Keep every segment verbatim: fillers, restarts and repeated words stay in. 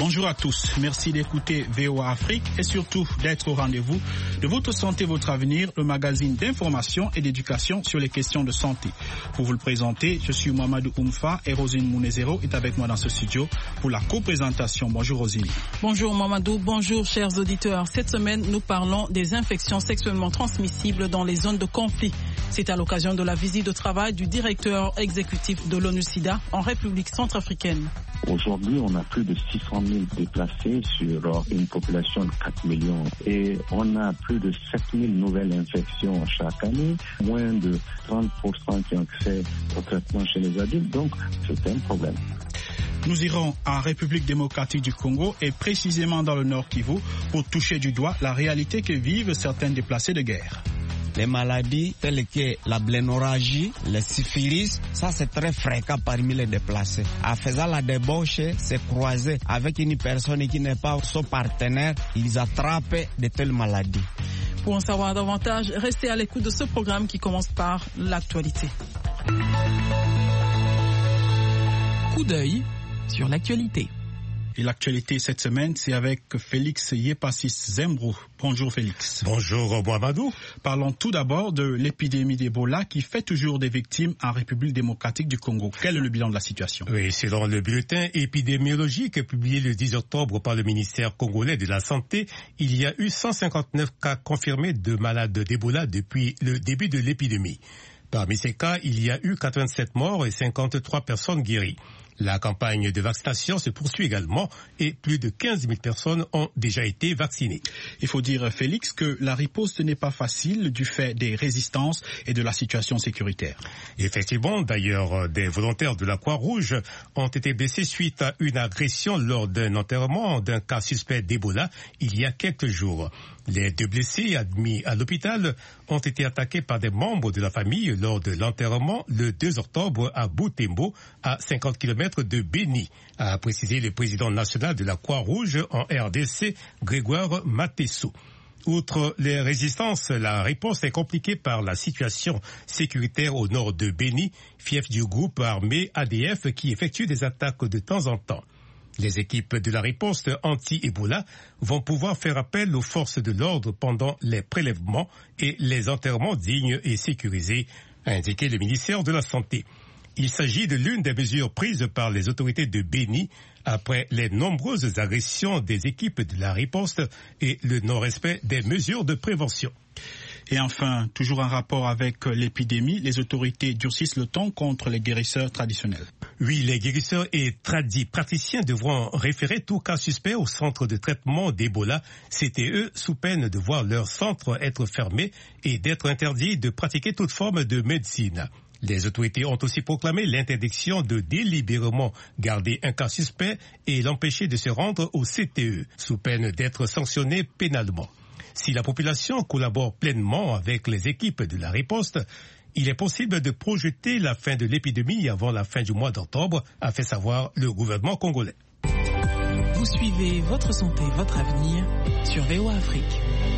Bonjour à tous, merci d'écouter V O A Afrique et surtout d'être au rendez-vous de votre santé, votre avenir, le magazine d'information et d'éducation sur les questions de santé. Pour vous le présenter, je suis Mamadou Oumfa et Rosine Mounezero est avec moi dans ce studio pour la co-présentation. Bonjour Rosine. Bonjour Mamadou, bonjour chers auditeurs. Cette semaine, nous parlons des infections sexuellement transmissibles dans les zones de conflit. C'est à l'occasion de la visite de travail du directeur exécutif de l'ONU-SIDA en République centrafricaine. Aujourd'hui, on a plus de six cent mille déplacés sur une population de quatre millions et on a plus de sept mille nouvelles infections chaque année, moins de trente pour cent qui ont accès au traitement chez les adultes, donc c'est un problème. Nous irons en République démocratique du Congo et précisément dans le Nord Kivu pour toucher du doigt la réalité que vivent certains déplacés de guerre. Les maladies telles que la blénorragie, le syphilis, ça c'est très fréquent parmi les déplacés. En faisant la débauche, c'est croiser avec une personne qui n'est pas son partenaire, ils attrapent de telles maladies. Pour en savoir davantage, restez à l'écoute de ce programme qui commence par l'actualité. Coup d'œil sur l'actualité. Et l'actualité cette semaine, c'est avec Félix Yepassis Zembrou. Bonjour Félix. Bonjour Mohamedou. Parlons tout d'abord de l'épidémie d'Ebola qui fait toujours des victimes en République démocratique du Congo. Quel est le bilan de la situation? Oui, selon le bulletin épidémiologique publié le dix octobre par le ministère congolais de la Santé, il y a eu cent cinquante-neuf cas confirmés de malades d'Ebola depuis le début de l'épidémie. Parmi ces cas, il y a eu quatre-vingt-sept morts et cinquante-trois personnes guéries. La campagne de vaccination se poursuit également et plus de quinze mille personnes ont déjà été vaccinées. Il faut dire, Félix, que la riposte n'est pas facile du fait des résistances et de la situation sécuritaire. Effectivement, d'ailleurs, des volontaires de la Croix-Rouge ont été blessés suite à une agression lors d'un enterrement d'un cas suspect d'Ebola il y a quelques jours. Les deux blessés admis à l'hôpital ont été attaqués par des membres de la famille lors de l'enterrement le deux octobre à Butembo, à cinquante kilomètres de Béni, a précisé le président national de la Croix-Rouge en R D C, Grégoire Matesso. Outre les résistances, la réponse est compliquée par la situation sécuritaire au nord de Béni, fief du groupe armé A D F qui effectue des attaques de temps en temps. Les équipes de la riposte anti-Ebola vont pouvoir faire appel aux forces de l'ordre pendant les prélèvements et les enterrements dignes et sécurisés, a indiqué le ministère de la Santé. Il s'agit de l'une des mesures prises par les autorités de Béni après les nombreuses agressions des équipes de la riposte et le non-respect des mesures de prévention. Et enfin, toujours en rapport avec l'épidémie, les autorités durcissent le ton contre les guérisseurs traditionnels. Oui, les guérisseurs et tradis praticiens devront référer tout cas suspect au centre de traitement d'Ebola, C T E, sous peine de voir leur centre être fermé et d'être interdit de pratiquer toute forme de médecine. Les autorités ont aussi proclamé l'interdiction de délibérément garder un cas suspect et l'empêcher de se rendre au C T E, sous peine d'être sanctionné pénalement. Si la population collabore pleinement avec les équipes de la riposte, il est possible de projeter la fin de l'épidémie avant la fin du mois d'octobre, a fait savoir le gouvernement congolais. Vous suivez Votre Santé, Votre Avenir sur V O A Afrique.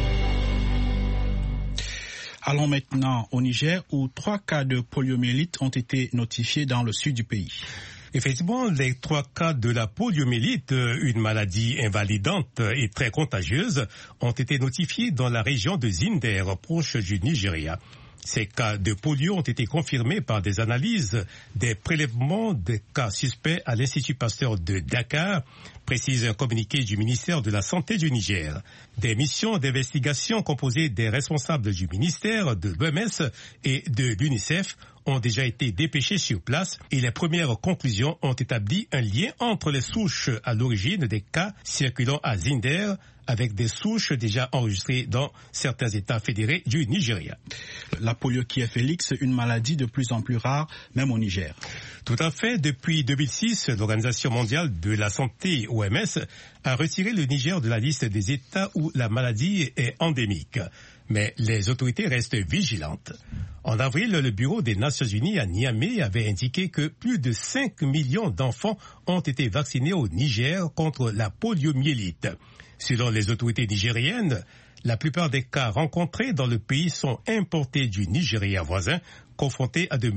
Allons maintenant au Niger où trois cas de poliomyélite ont été notifiés dans le sud du pays. Effectivement, les trois cas de la poliomyélite, une maladie invalidante et très contagieuse, ont été notifiés dans la région de Zinder, proche du Nigeria. Ces cas de polio ont été confirmés par des analyses des prélèvements des cas suspects à l'Institut Pasteur de Dakar, précise un communiqué du ministère de la Santé du Niger. Des missions d'investigation composées des responsables du ministère, de l'O M S et de l'UNICEF ont déjà été dépêchées sur place et les premières conclusions ont établi un lien entre les souches à l'origine des cas circulant à Zinder avec des souches déjà enregistrées dans certains États fédérés du Nigeria. La polio qui est, Félix, une maladie de plus en plus rare, même au Niger. Tout à fait. Depuis deux mille six, l'Organisation mondiale de la santé, O M S, a retiré le Niger de la liste des États où la maladie est endémique. Mais les autorités restent vigilantes. En avril, le Bureau des Nations Unies à Niamey avait indiqué que plus de cinq millions d'enfants ont été vaccinés au Niger contre la poliomyélite. Selon les autorités nigériennes, la plupart des cas rencontrés dans le pays sont importés du Nigeria voisin, confronté à de